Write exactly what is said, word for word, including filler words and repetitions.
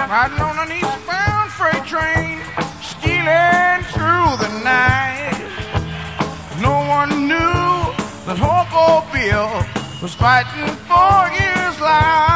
riding on an eastbound freight train, stealing through the night. No one knew that Hobo Bill was fighting for his life.